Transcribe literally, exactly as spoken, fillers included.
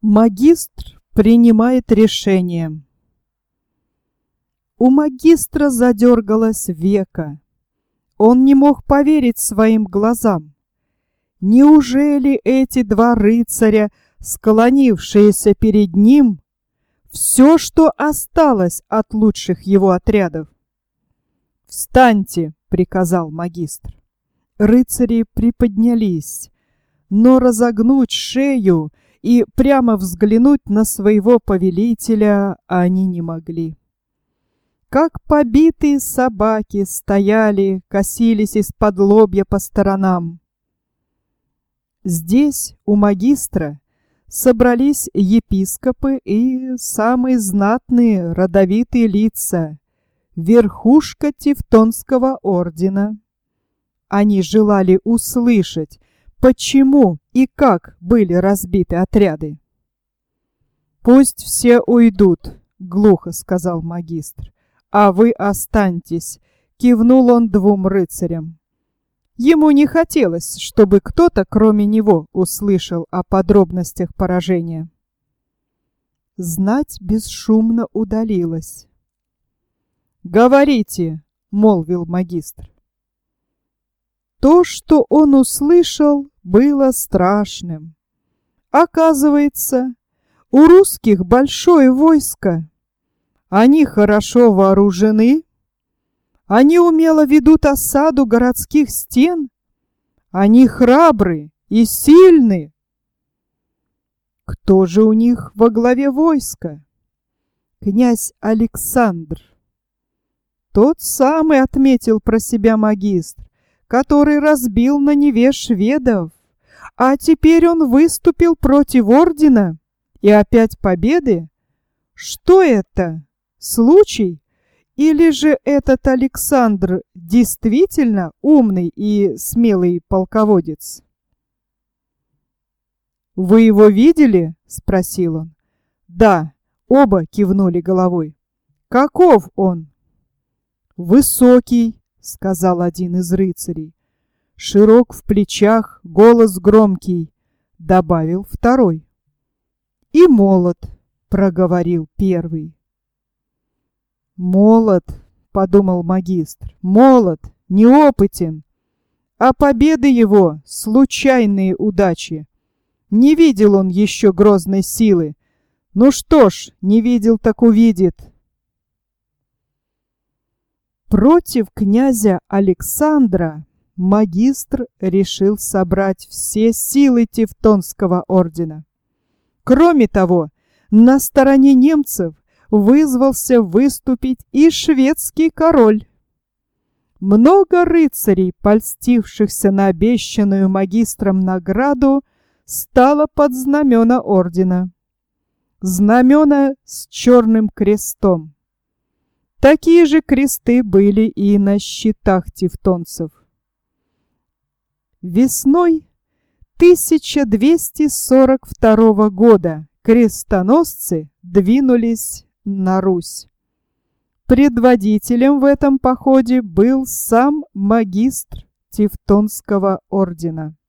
Магистр принимает решение. У магистра задергалось веко. Он не мог поверить своим глазам. Неужели эти два рыцаря, склонившиеся перед ним, все, что осталось от лучших его отрядов? «Встаньте!» — приказал магистр. Рыцари приподнялись, но разогнуть шею и прямо взглянуть на своего повелителя они не могли. Как побитые собаки стояли, косились из-под лобья по сторонам. Здесь, у магистра, собрались епископы и самые знатные родовитые лица, верхушка Тевтонского ордена. Они желали услышать, почему и как были разбиты отряды. «Пусть все уйдут», — глухо сказал магистр, — «а вы останьтесь», — кивнул он двум рыцарям. Ему не хотелось, чтобы кто-то, кроме него, услышал о подробностях поражения. Знать бесшумно удалилась. «Говорите», — молвил магистр. То, что он услышал, было страшным. Оказывается, у русских большое войско. Они хорошо вооружены. Они умело ведут осаду городских стен. Они храбры и сильны. Кто же у них во главе войска? Князь Александр. Тот самый, отметил про себя магистр, который разбил на Неве шведов, а теперь он выступил против ордена, и опять победы? Что это? Случай? Или же этот Александр действительно умный и смелый полководец? «Вы его видели?» — спросил он. «Да», — оба кивнули головой. «Каков он?» «Высокий», — сказал один из рыцарей. «Широк в плечах, голос громкий», — добавил второй. «И молод», — проговорил первый. «Молод», — подумал магистр, — «молод, неопытен, а победы его — случайные удачи. Не видел он еще грозной силы. Ну что ж, не видел, так увидит». Против князя Александра магистр решил собрать все силы Тевтонского ордена. Кроме того, на стороне немцев вызвался выступить и шведский король. Много рыцарей, польстившихся на обещанную магистром награду, стало под знамена ордена. Знамена с черным крестом. Такие же кресты были и на щитах тевтонцев. Весной тысяча двести сорок второго года крестоносцы двинулись на Русь. Предводителем в этом походе был сам магистр Тевтонского ордена.